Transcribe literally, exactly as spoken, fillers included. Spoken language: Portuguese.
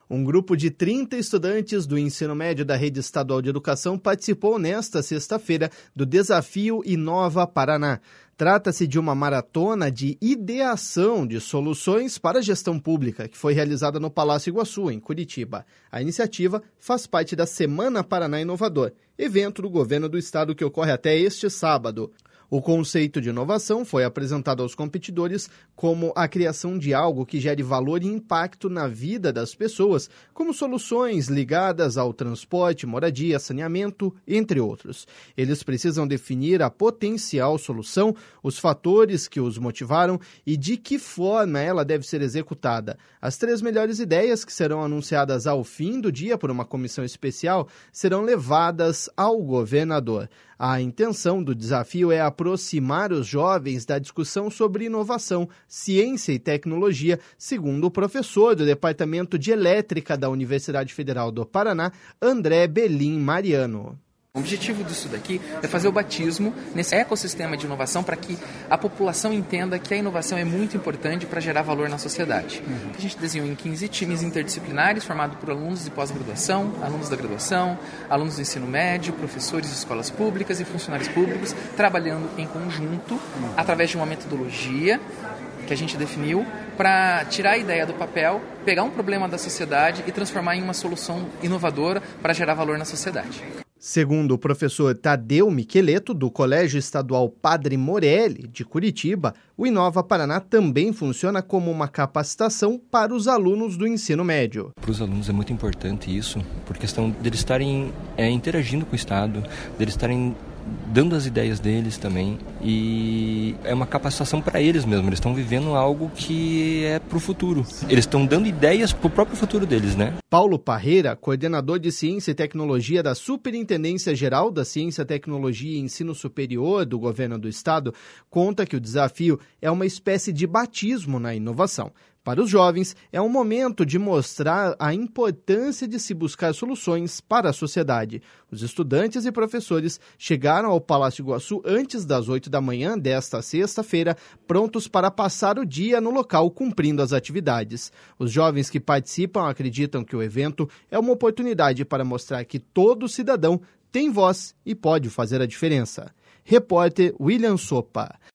Um grupo de trinta estudantes do ensino médio da Rede Estadual de Educação participou nesta sexta-feira do Desafio Inova Paraná. Trata-se de uma maratona de ideação de soluções para a gestão pública, que foi realizada no Palácio Iguaçu, em Curitiba. A iniciativa faz parte da Semana Paraná Inovador, evento do governo do estado que ocorre até este sábado. O conceito de inovação foi apresentado aos competidores como a criação de algo que gere valor e impacto na vida das pessoas, como soluções ligadas ao transporte, moradia, saneamento, entre outros. Eles precisam definir a potencial solução, os fatores que os motivaram e de que forma ela deve ser executada. As três melhores ideias, que serão anunciadas ao fim do dia por uma comissão especial, serão levadas ao governador. A intenção do desafio é aproximar os jovens da discussão sobre inovação, ciência e tecnologia, segundo o professor do Departamento de Elétrica da Universidade Federal do Paraná, André Belim Mariano. O objetivo disso daqui é fazer o batismo nesse ecossistema de inovação para que a população entenda que a inovação é muito importante para gerar valor na sociedade. Uhum. A gente desenhou em quinze times interdisciplinares formados por alunos de pós-graduação, alunos da graduação, alunos do ensino médio, professores de escolas públicas e funcionários públicos, trabalhando em conjunto uhum. através de uma metodologia que a gente definiu para tirar a ideia do papel, pegar um problema da sociedade e transformar em uma solução inovadora para gerar valor na sociedade. Segundo o professor Tadeu Micheleto, do Colégio Estadual Padre Morelli, de Curitiba, o Inova Paraná também funciona como uma capacitação para os alunos do ensino médio. Para os alunos é muito importante isso, por questão deles estarem é, interagindo com o Estado, deles estarem dando as ideias deles também, e é uma capacitação para eles mesmos. Eles estão vivendo algo que é para o futuro. Eles estão dando ideias para o próprio futuro deles, né? Paulo Parreira, coordenador de Ciência e Tecnologia da Superintendência Geral da Ciência, Tecnologia e Ensino Superior do Governo do Estado, conta que o desafio é uma espécie de batismo na inovação. Para os jovens, é um momento de mostrar a importância de se buscar soluções para a sociedade. Os estudantes e professores chegaram ao Palácio Iguaçu antes das oito da manhã desta sexta-feira, prontos para passar o dia no local cumprindo as atividades. Os jovens que participam acreditam que o evento é uma oportunidade para mostrar que todo cidadão tem voz e pode fazer a diferença. Repórter William Sopa.